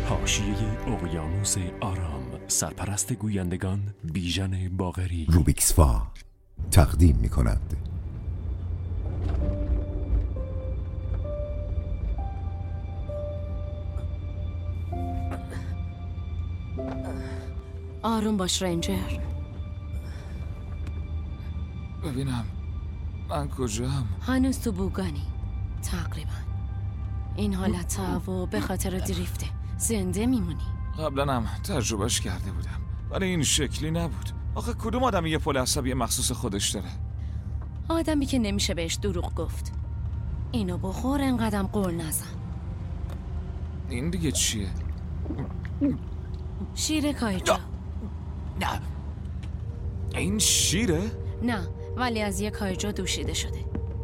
حاشیه اقیانوس آرام، سرپرست گویندگان بیژن باقری. روبیکسفا تقدیم می کند. آروم باش رنجر. ببینم من کجام؟ هنوز تو بوگانی تقریبا. این حالت و به خاطر دریفته زنده میمونی. قبلا هم تجربهش کرده بودم ولی این شکلی نبود. آخه کدوم آدمی یه پل عصبی مخصوص خودش داره؟ آدمی که نمیشه بهش دروغ گفت. اینو بخور انقدرم قول نزن. این دیگه چیه؟ شیر کایجا. نه این شیره؟ نه ولی از یه کایجا دوشیده شده.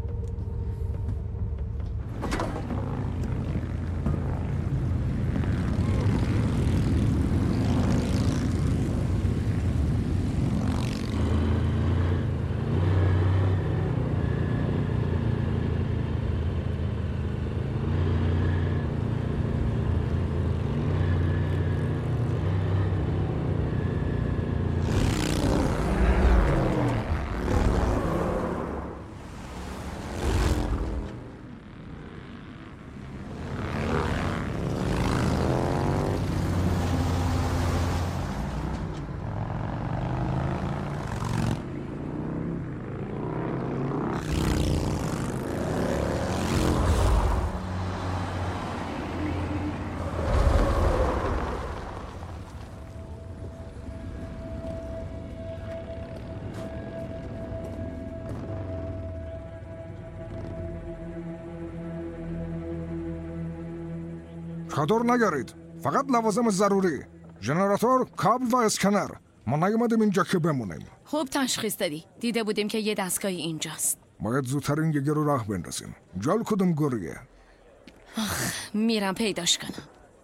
چادر نگرید، فقط لوازم ضروری، ژنراتور، کابل و اسکنر. ما نیومدیم اینجا که بمونیم. خوب تشخیص دادی. دیده بودیم که یه دستگاهی اینجاست. باید زودتر این یگه رو راه بندازیم. جال کدوم گریه؟ میرم پیداش کنم.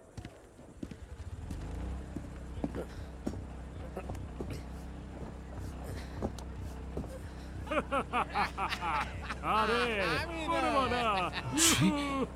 آره برو بالا. چی؟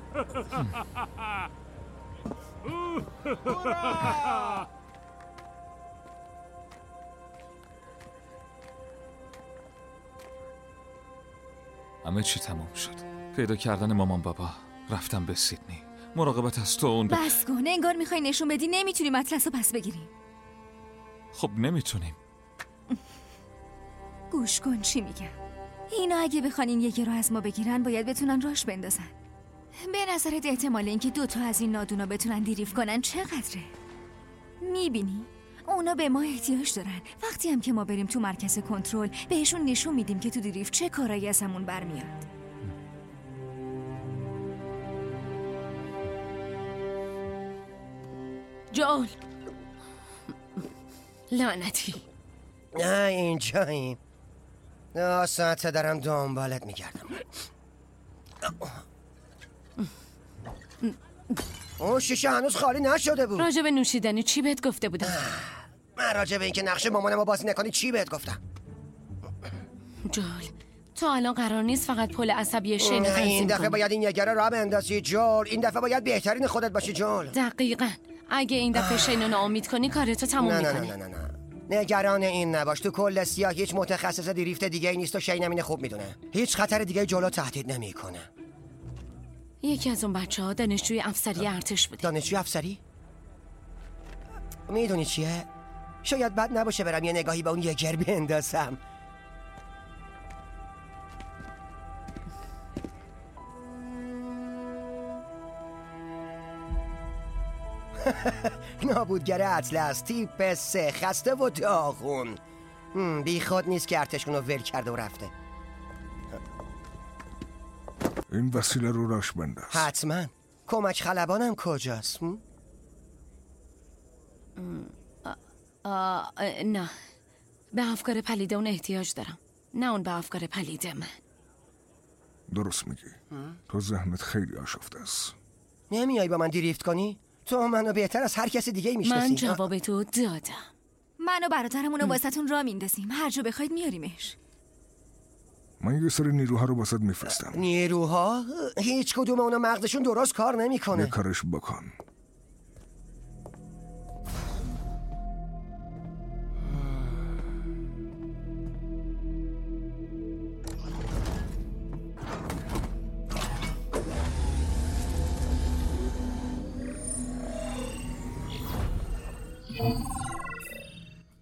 همه چی تموم شد. پیدا کردن مامان بابا، رفتم به سیدنی، مراقبت از تو اون بس کن، انگار میخوای نشون بدی نمیتونیم اطلس رو پس بگیریم. خب نمیتونیم. گوش کن چی میگم. اینا اگه بخوان این یکی رو از ما بگیرن باید بتونن راش بندازن. به نظرت احتمال اینکه دوتا از این نادونا بتونن دریفت کنن چقدره؟ میبینی؟ اونا به ما احتیاج دارن. وقتی هم که ما بریم تو مرکز کنترل بهشون نشون میدیم که تو دریفت چه کارایی از همون برمیاد. جول لعنتی. نه اینجاییم. ساعت دارم دنبالت میگردم. اون شیشه هنوز خالی نشده بود. راجب نوشیدنی چی بهت گفته بودم؟ من راجب این که نقش مامانمو بازی نکنی چی بهت گفتم؟ جول تو الان قرار نیست فقط پل عصبی شین تنظیم کنی. این دفعه باید این یگره را بندازی جول. این دفعه باید بهترین خودت باشی جول. دقیقاً. اگه این دفعه شین رو ناامید کنی کارتو تموم میکنی. نه نگران این نباش. تو کل سیاه هیچ متخصص دریفت دیگه ای نیست و شینم اینو خوب میدونه. هیچ خطر دیگه جلو تهدید نمیکنه. یکی از اون بچه‌ها دانشجوی افسری ارتش بوده. دانشجوی افسری؟ میدونی چیه؟ شاید بد نباشه برم یه نگاهی به اون یگر بندازم. نابودگر اطلس تیپ 3 خسته و داغون. بی خود نیست که ارتشونو ول کرده و رفته. این وسیله رو راش بنداز. حتما. کمک خلبانم کجاست؟ نه به افکار پلید اون احتیاج دارم، نه اون به افکار پلید من. درست میگی. تو ذهنت خیلی آشفته است. نمیای با من دریفت کنی؟ تو منو بهتر از هر کسی دیگه میشناسی. من جواب تو دادم. من و برادرمونو واسهتون راه میندازیم. هر جا بخواید میاریمش. من یه سری نیروها رو واسط میفرستم. نیروها؟ هیچ کدوم اونا مغزشون درست کار نمیکنه. یه کارش بکن.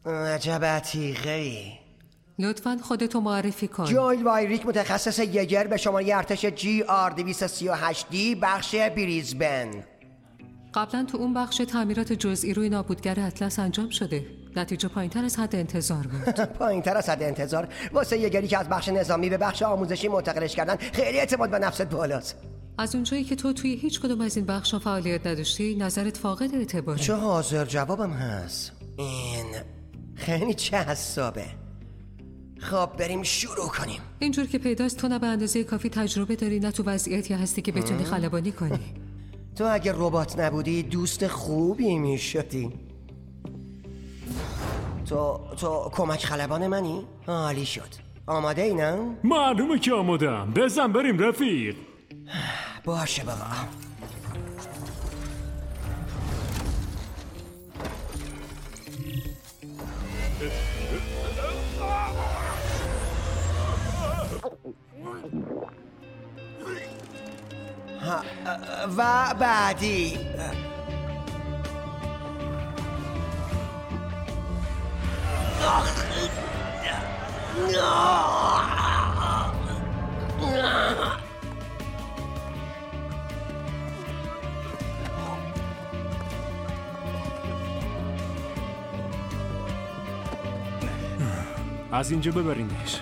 عجب عتیقه‌ای. لطفاً خودتو معرفی کن. جویل وایریک، متخصص یگر، به شماره ارتش GR238D، بخش بریزبن. قبلا تو اون بخش تعمیرات جزئی روی نابودگر اطلس انجام شده. نتیجه پایین‌تر از حد انتظار بود. پایین‌تر از حد انتظار؟ واسه یگری که از بخش نظامی به بخش آموزشی منتقلش کردن خیلی اعتماد به نفست بالاست. از اونجایی که تو توی هیچ کدوم از این بخشا فعالیت نداشتی، نظرت فاقد اعتباره. چه حاضر جوابم هست. این خیلی جذابه. خب بریم شروع کنیم. اینجور که پیداست تو نه به اندازه کافی تجربه داری، نه تو وضعیتی هستی که بتونی خلبانی کنی. تو اگه ربات نبودی دوست خوبی میشدی. تو کمک خلبان منی؟ عالی شد. آماده ای نه؟ معلومه که آمادم. بزن بریم رفیق. باشه بابا. و بعدی از اینجا ببرینش.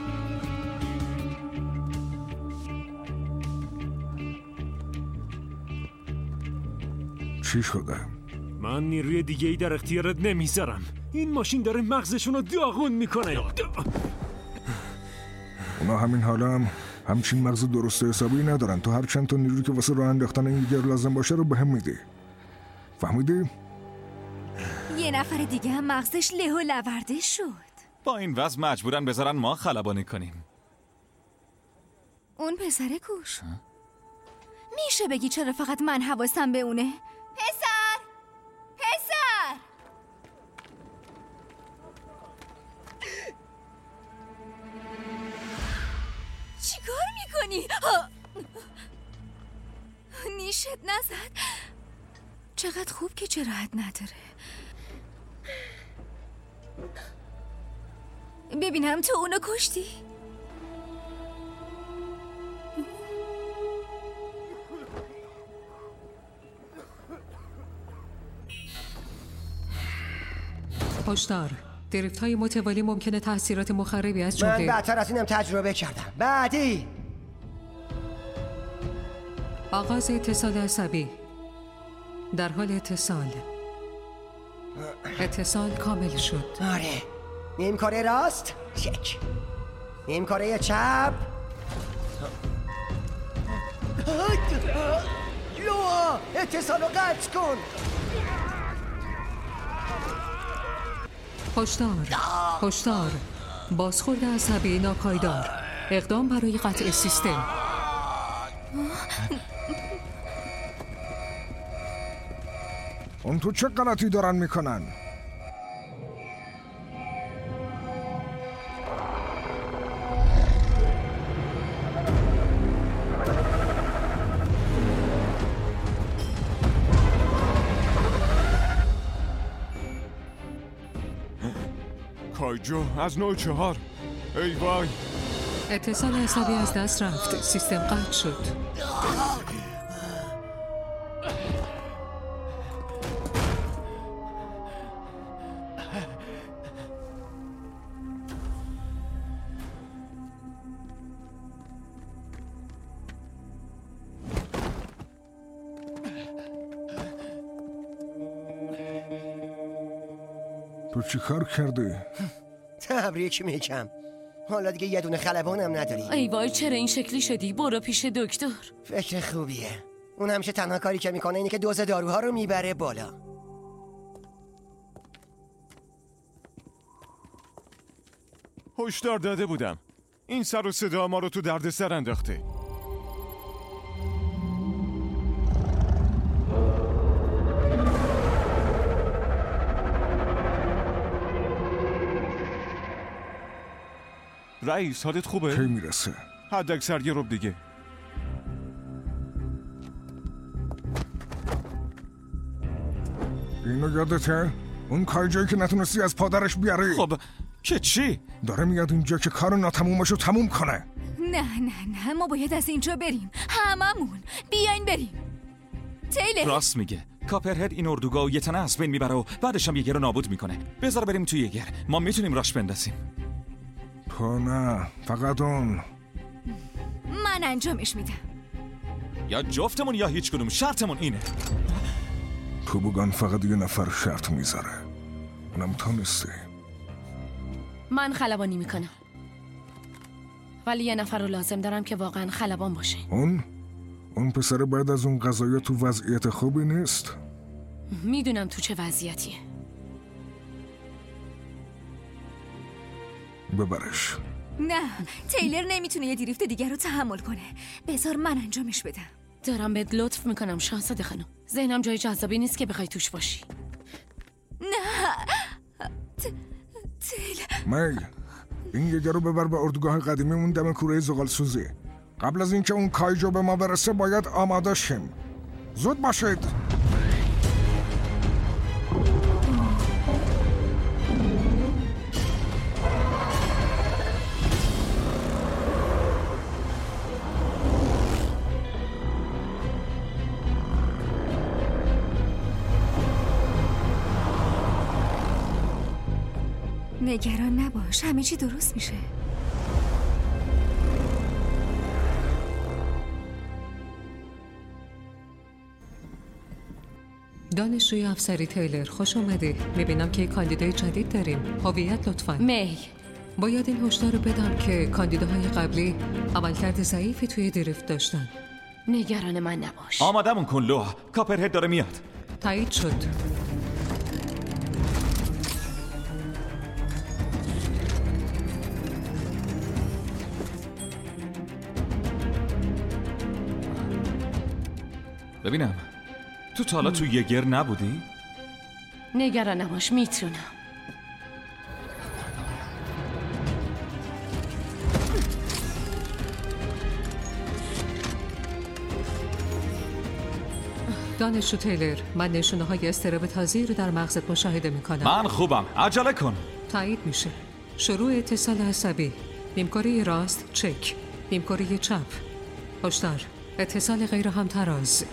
چی شده؟ من نیروی دیگه ای در اختیارت نمیذارم. این ماشین داره مغزشون رو داغون میکنه. اونا همین حالا همچین مغز درست حسابی ندارن. تو هر چند تا نیروی که واسه راه انداختن این یگر لازم باشه رو به هم میدی. فهمیدی؟ یه نفر دیگه هم مغزش له و لورده شد. با این وضع مجبورن بذارن ما خلبانی کنیم. اون پسر کوش میشه بگی چرا فقط من حواسم به اونه؟ پسر چیکار میکنی؟ نیشت نزد. چقدر خوب که جراحت نداره. ببینم تو اونو کشتی؟ هشدار، دریفت های متوالی ممکنه تاثیرات مخربی از جمله من بدتر از اینم تجربه کردم. بعدی آغاز اتصال عصبی. در حال اتصال کامل شد. آره. نیم کاره راست چک، نیم کاره چپ. لوا اتصالو قطع کن. هشدار، بازخورد عصبی ناپایدار. اقدام برای قطع سیستم. اون تو چه غلطی دارن میکنن؟ کایجو از نوع 4. ای وای. اتصال عصبی از دست رفت. سیستم قطع شد. تو چی کار کردی؟ تبریک میگم. حالا دیگه یه دونه خلبانم نداری. ای وای چرا این شکلی شدی؟ برو پیش دکتر. فکر خوبیه. اون همیشه تنها کاری که میکنه اینه که دوز داروها رو میبره بالا. هشدار داده بودم. این سر و صدا ما رو تو دردسر انداخته. رئیس حالت خوبه؟ کی میرسه؟ حد اکثر یه رب دیگه. اینو یادته؟ اون کایجایی که نتونستی از پادرش بیاری. خب که چی؟ داره میاد اینجا که کار ناتمومشو تموم کنه. نه ما باید از اینجا بریم، هممون بیاین بریم. تیلر راست میگه. کاپرهد این اردوگاه یه تنه از بین میبره و بعدش هم یگر رو نابود میکنه. بذار بریم توی یگر، ما میتونیم راش بندازیم. تو نه، فقط اون. من انجامش میدم. یا جفتمون یا هیچ کدوم، شرطمون اینه. توبوگان فقط یه نفر شرط میذاره، اونم تو نیستی. من خلبانی میکنم، ولی یه نفر رو لازم دارم که واقعا خلبان باشه. اون پسر بعد از اون قضایا تو وضعیت خوبی نیست. میدونم تو چه وضعیتیه. ببرش. نه، تیلر نمیتونه یه دریفت دیگر رو تحمل کنه. بذار من انجامش بدم. دارم بهت لطف میکنم شاهزاده خانم. ذهنم جای جذابی نیست که بخوای توش باشی. نه تیلر. می، این یگر رو ببر به اردوگاه قدیمیمون دم کوره زغال سوزی. قبل از اینکه اون کایجو به ما برسه باید آماده شیم. زود باشید. نگران نباش، همه چی درست میشه. دانشجوی افسری تیلر، خوش اومدی. میبینم که کاندیدای جدید داریم. هویت لطفاً. می، باید این هشدار رو بدم که کاندیداهای قبلی عملکرد ضعیفی توی دریفت داشتن. نگران من نباش. آمادمون کن لوح، کاپرهد داره میاد. تایید شد. ببینم تو تا حالا تو یگر نبودی؟ نگران نباش، میتونم. دانشجو تیلر، من نشونه های اضطراب تازه‌ای رو در مغزت مشاهده میکنم. من خوبم، عجله کن. تایید میشه. شروع اتصال عصبی. نیمکره راست چک، نیمکره چپ. هشدار، اتصال غیر همتراز.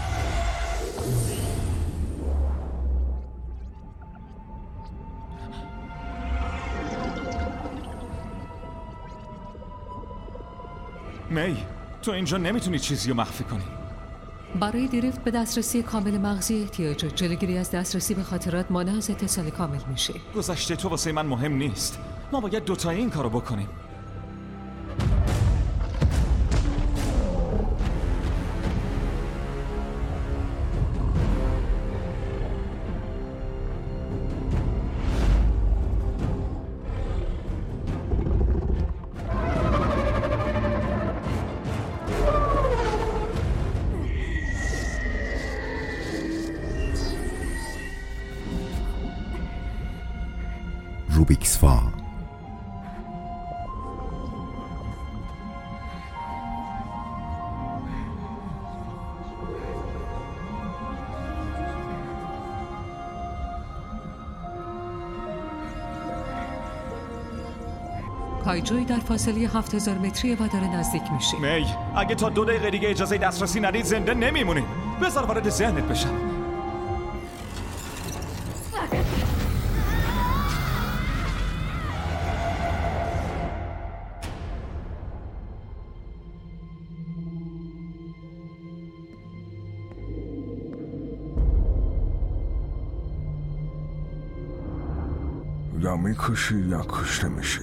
می، تو اینجا نمیتونی چیزی رو مخفی کنی. برای دریفت به دسترسی کامل مغزی احتیاج. جلوگیری از دسترسی به خاطرات مانع از اتصال کامل میشه. گذشته تو واسه من مهم نیست. ما باید دوتایی این کارو بکنیم. روبیکس فا. کایجوی در فاصله 7000 متری و داره نزدیک میشه. می، اگه تا 2 دقیقه دیگه اجازه دسترسی ندید زنده نمیمونیم. بذار وارد ذهنت بشم. یا میکشی یا کشته میشی.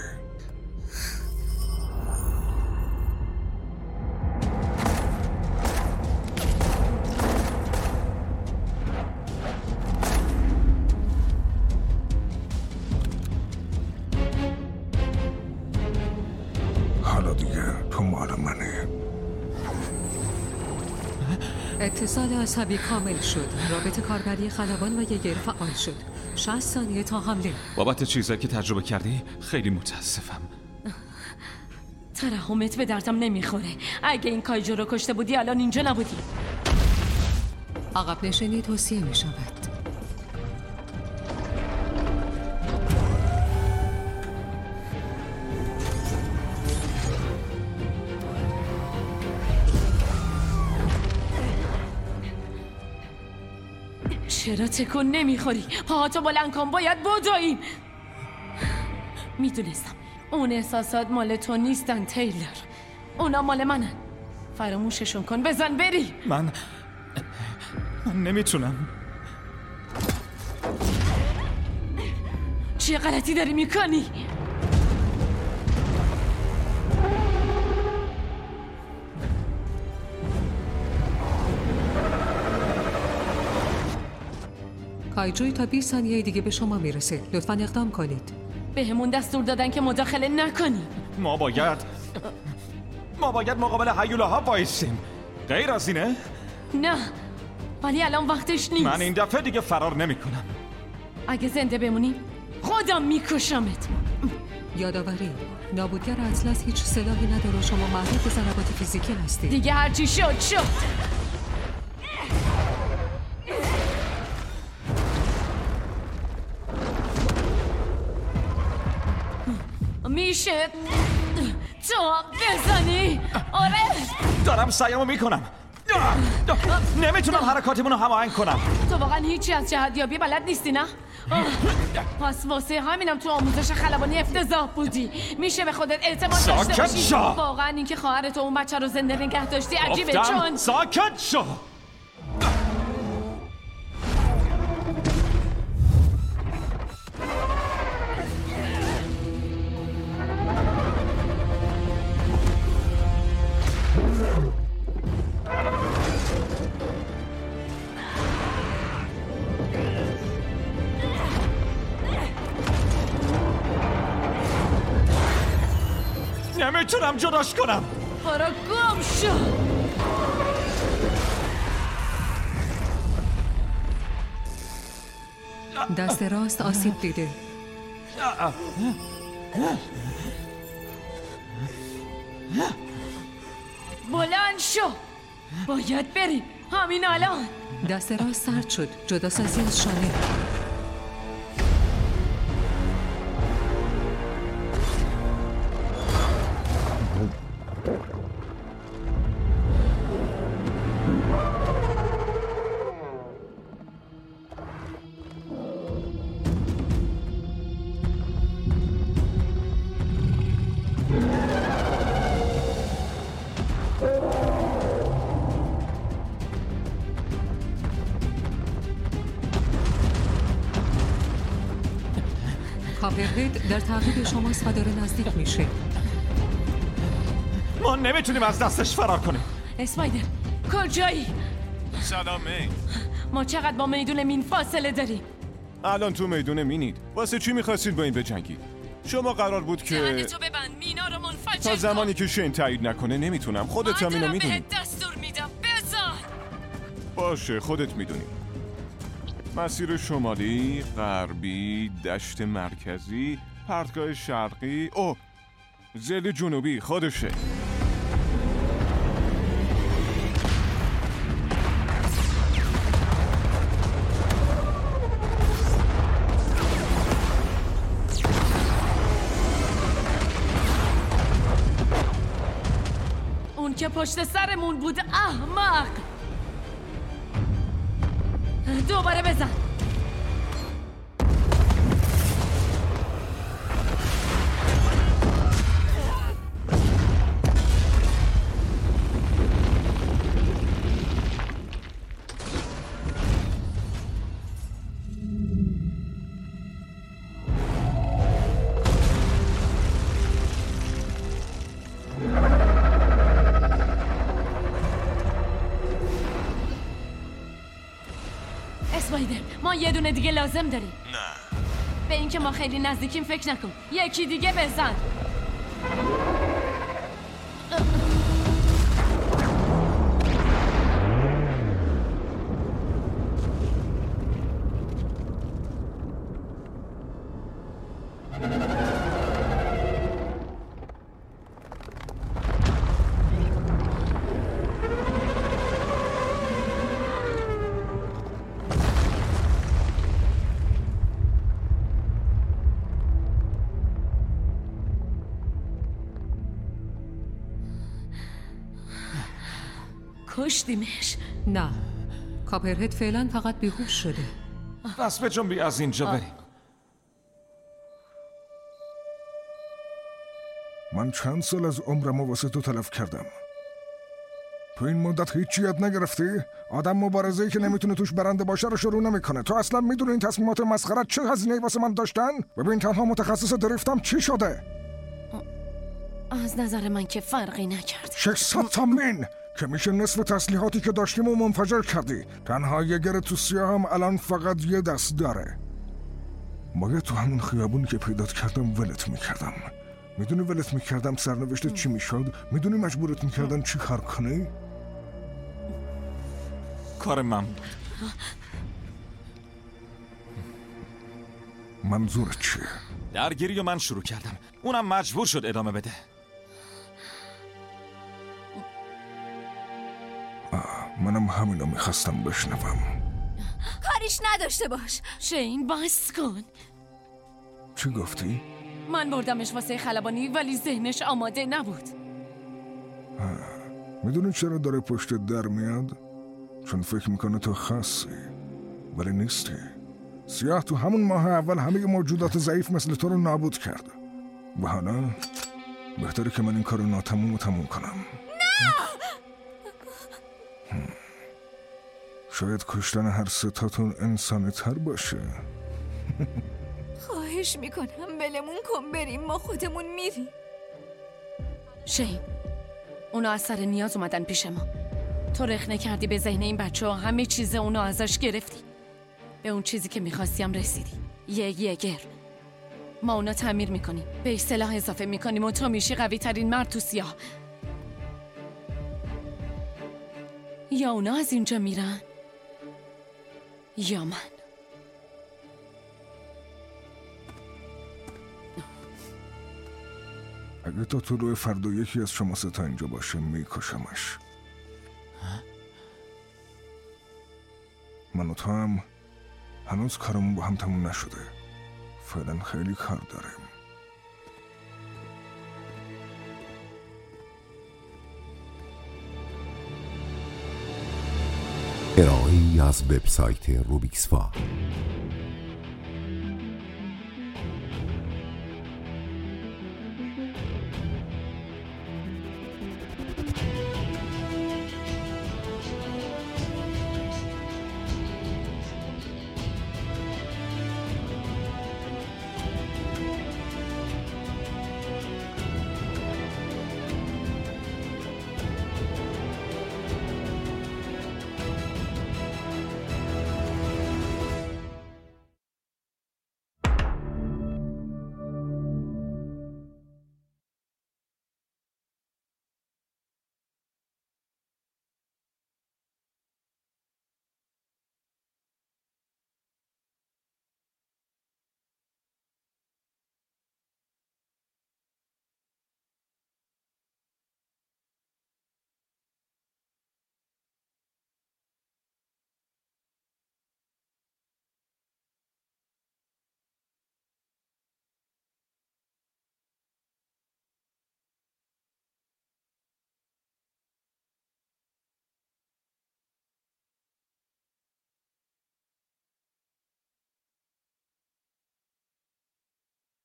حالا دیگه تو مال منی. اتصال عصبی کامل شد. رابط کاربری خلبان و یگر فعال شد. 60 ثانیه تا حمله. بابت چیزایی که تجربه کردی خیلی متاسفم. ترحمت به دردم نمیخوره. اگه این کایجو رو کشته بودی الان اینجا نبودی. عقب نشینی توصیه می شود. چرا تکون نمیخوری؟ پاهاتو بلند کن، باید بدویم. میدونستم اون احساسات مال تو نیستن تیلر، اونا مال منن. فراموششون کن، بزن بری. من نمیتونم. چه غلطی داری میکنی؟ کایجوی تا 20 ثانیه دیگه به شما میرسه. لطفاً اقدام کنید. بهمون دستور دادن که مداخله نکنیم. ما باید مقابل هیولاها وایسیم. غیر از اینه؟ نه، ولی الان وقتش نیست. من این دفعه دیگه فرار نمیکنم. اگه زنده بمونیم خودم میکشمت. یادآوری، نابودگر اطلس هیچ سلاحی نداره و شما محدود به ضربات فیزیکی هستید. دیگه هرچی شد. میشه تو بزنی؟ آره دارم سعیمو میکنم. نمیتونم حرکاتمون رو هماهنگ کنم. تو واقعا هیچی از جهتیابی بلد نیستی نه؟ پس واسه همینم تو آموزش خلبانی افتضاح بودی. میشه به خودت اعتماد داشته باشی. واقعا اینکه خواهرت و اون بچه رو زنده نگه داشتی عجیبه. چون ساکت شو. نمیتونم جداش کنم. برو گم شو. دست راست آسیب دیده. بلند شو، باید بریم همین الان. دست راست سرد شد، جداسازی از شانه. کاپرهید در تعقیب شماست و داره نزدیک میشه. ما نمیتونیم از دستش فرار کنیم. اسپایدر کجایی؟ سلام می. ما چقدر با میدون مین فاصله داریم؟ الان تو میدون مینید. واسه چی میخواستید با این بجنگید؟ شما قرار بود که دهنتو ببند، مینا رو منفجر تا زمانی که شین تایید نکنه نمیتونم. خودت هم اینو میدونی. من دارم بهت دستور میدم، بزن. باشه خودت میدونی. مسیر شمالی، غربی، دشت مرکزی، پرتگاه شرقی، زل جنوبی خودشه. اون که پشت سرمون بود احمق. دوباره بزن. اسپایدر، ما یه دونه دیگه لازم داریم. نه به اینکه ما خیلی نزدیکیم فکر نکن. یکی دیگه بزن. کشتیمش؟ نه، کاپرهد فعلا فقط بیهوش شده. دست به جنبی از اینجا بریم. من چند سال از عمرمو واسه تو تلف کردم. تو این مدت هیچ یاد نگرفتی؟ آدم مبارزه‌ای که نمیتونه توش برنده باشه رو شروع نمیکنه. تو اصلا میدونی این تصمیمات مسخره چه هزینه‌ای واسه من داشتن؟ ببین تنها متخصص دریفتم چی شده؟ از نظر من که فرقی نکرد. 600 تا مین که میشه نصف تسلیحاتی که داشتیم و منفجر کردی. تنها یه گر تو سیاه هم الان فقط یه دست داره. باید تو همون خیابونی که پیدات کردم ولت میکردم. میدونی ولت میکردم سرنوشت چی میشد؟ میدونی مجبورت میکردن چی کار کنی؟ کار من بود. منظورت چیه؟ درگیری من شروع کردم، اونم مجبور شد ادامه بده. منم همینو میخواستم بشنوم. کاریش نداشته باش. شین بس کن. چی گفتی؟ من بردمش واسه خلبانی ولی ذهنش آماده نبود. میدونی چرا داره پشت در میاد؟ چون فکر میکنه تو خاصی ولی نیستی. سیاه تو همون ماه اول همه موجودات ضعیف مثل تو رو نابود کرد و حالا بهتره که من این کار رو تموم کنم. نه! شاید کشتن هر ستاتون انسانی تر باشه. خواهش میکنم بلمون کن بریم، ما خودمون میریم. شین اونا از سر نیاز اومدن پیش ما. تو رخنه کردی به ذهن این بچه ها، همه چیز اونا ازش گرفتی. به اون چیزی که میخواستیم رسیدی، یگر. ما اونا تعمیر میکنیم، به سلاح اضافه میکنیم و تو میشی قوی ترین مرد تو سیاه. یا اونا از اینجا میرن یا من. اگه تا طلوع فردا یکی از شما ستا اینجا باشه میکشمش. من و تو هم هنوز کارمون با هم تموم نشده. فعلا خیلی کار داریم. ارائه‌ای از وبسایت روبیکس فار.